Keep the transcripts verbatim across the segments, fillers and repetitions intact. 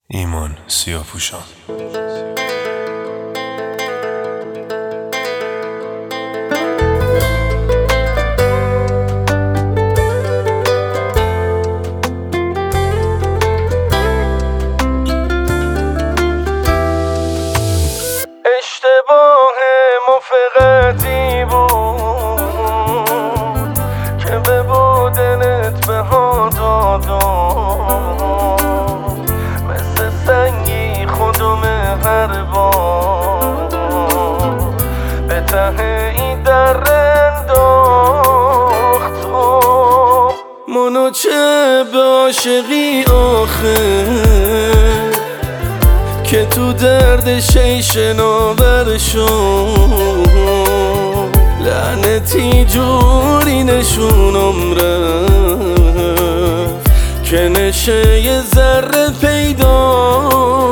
ایمان سیاه‌پوشان. اشتباه ما فقطی بود که به بودنت بها دادم، مثل سنگی خودم هر بار به ته این در انداختم. منو چه به عاشقی آخه که تو درد شی شناور شد، لعنتی جوری نشونم رفت که نشه یه ذره پیدا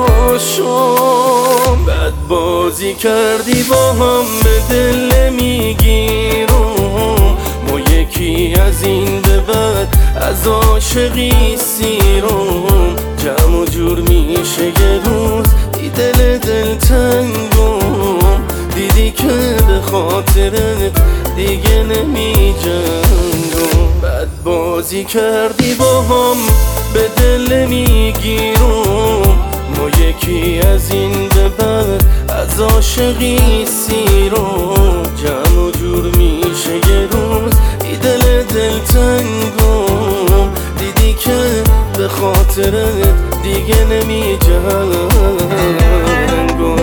شد. بد بازی کردی با هم به دل میگیرم، ما یکی از این به بعد از عاشقی سیرم. جمع و جور میشه یه روز ای دل دلتنگم، دیدی که به خاطرت دیگه نمی جنگم. بد بازی کردی با هم به دل میگیرم، ما یکی از این به بعد از عاشقی سیرم. جمع و جور میشه یه روز ای دل دلتنگم، دیدی که به خاطرت دیگه نمی جنگم.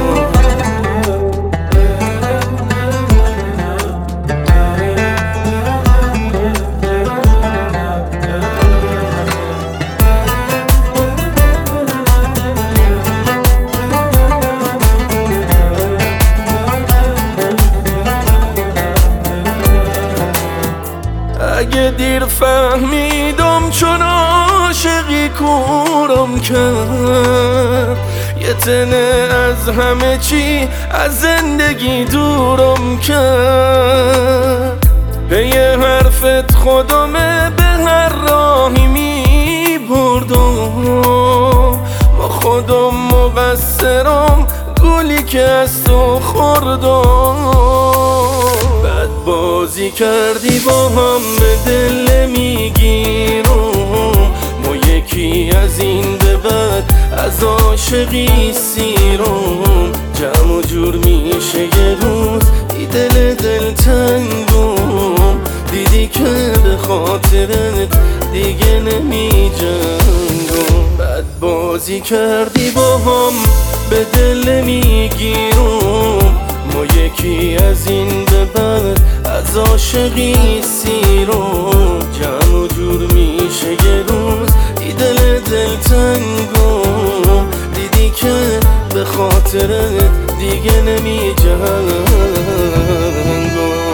اگه دیر فهمیدم چون عاشقی کورم کرد، یه تنه از همه چی از زندگی دورم کرد. به یه حرفت خودمه به هر راهی می بردم، ما خودم مقصرم گلی که از تو خوردم. بد بازی کردی با هم به دل میگیرم، ما یکی از این به بعد از عاشقی سیرم. جمع و جور میشه یه روز ای دل دلتنگم، دیدی که به خاطرت دیگه نمی جنگم. بد بازی کردی با هم به دل میگیرم، ما یکی از این به بعد از عاشقی سیرم. جمع و جور میشه یه روز ای دل دلتنگم، دیدی که به خاطرت دیگه نمی جنگم.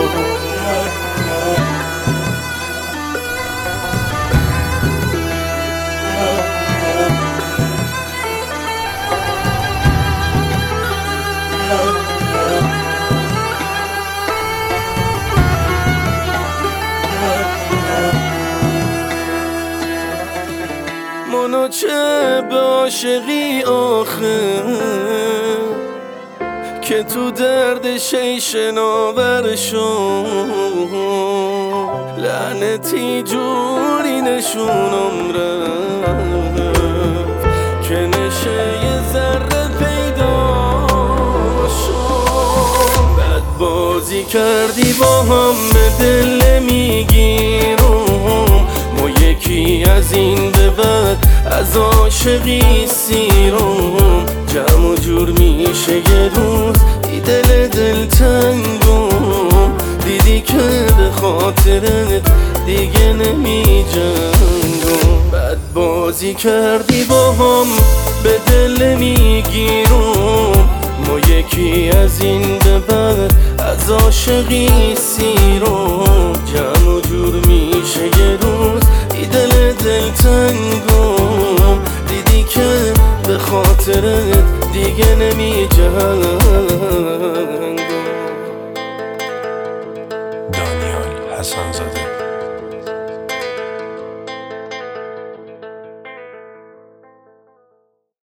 منو چه به عاشقی آخه که تو درد شی شناور شد، لعنتی جوری نشونم رفت که نشه یه ذره پیدا شد. بد بازی کردی با هم به دل میگیرم، ما یکی از این به بعد از عاشقی سیرم. جمع و جور میشه یه روز ای دل دلتنگم، دیدی که به خاطرت دیگه نمی جنگم. بد بازی کردی با هم به دل میگیرم، ما یکی از این به بعد از عاشقی سیرم. جمع و جور میشه یه روز ای دل دلتنگم، دیدی که به خاطرت دیگه نمی جنگم. دانیال حسن زاده.